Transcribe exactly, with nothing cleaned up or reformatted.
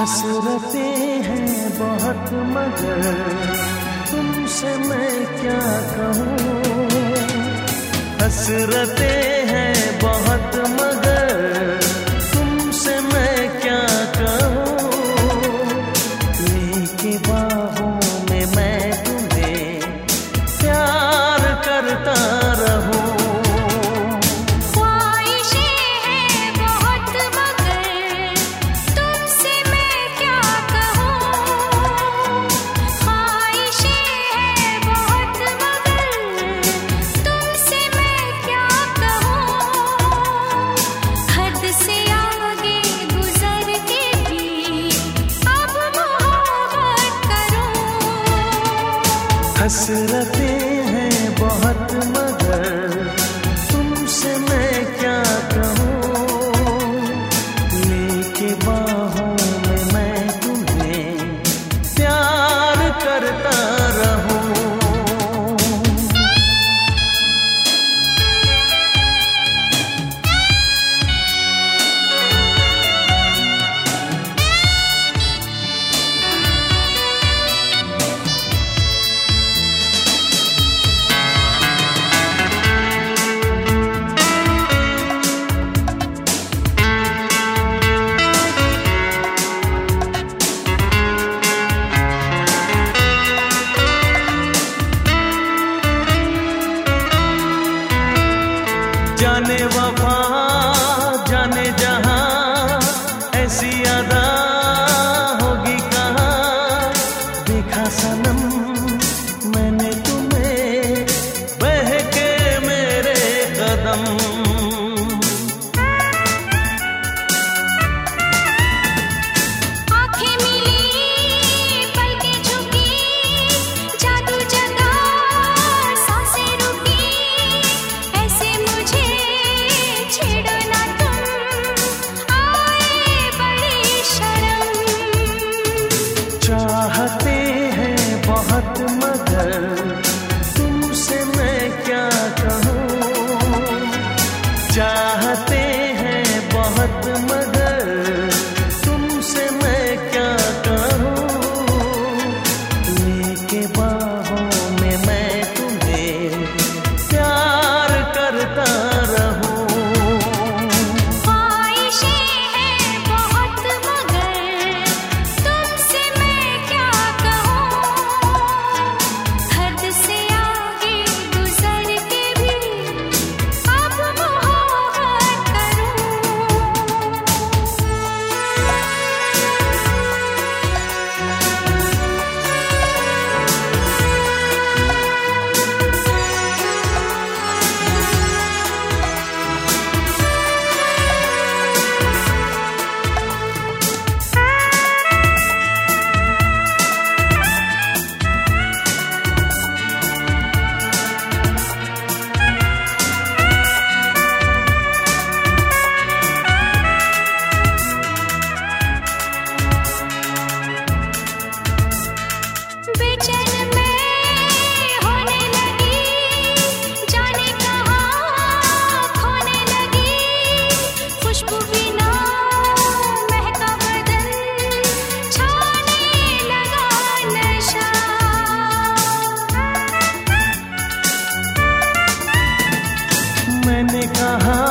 हसरतें हैं बहुत मगर तुमसे मैं क्या कहूँ। हसरतें हैं बहुत मगर तुमसे मैं क्या कहूँ। लेके बाहों में मैं तुम्हें प्यार करता रहूँ। हसरतें हैं बहुत मगर तुमसे मैं क्या कहूँ। लेके बाहों में मैं तुम्हें प्यार करता रहूँ। जाने वफा जाने जहां ऐसी अदा होगी कहाँ। देखा सनम मैंने तुम्हें बहके मेरे कदम। चाहते हैं बहुत मगर तुमसे मैं क्या कहूँ। चाहते हैं बहुत मगर तुमसे मैं क्या कहूँ। लेके बाहों में मैं तुम्हें प्यार करता रहूँ। मैंने कहा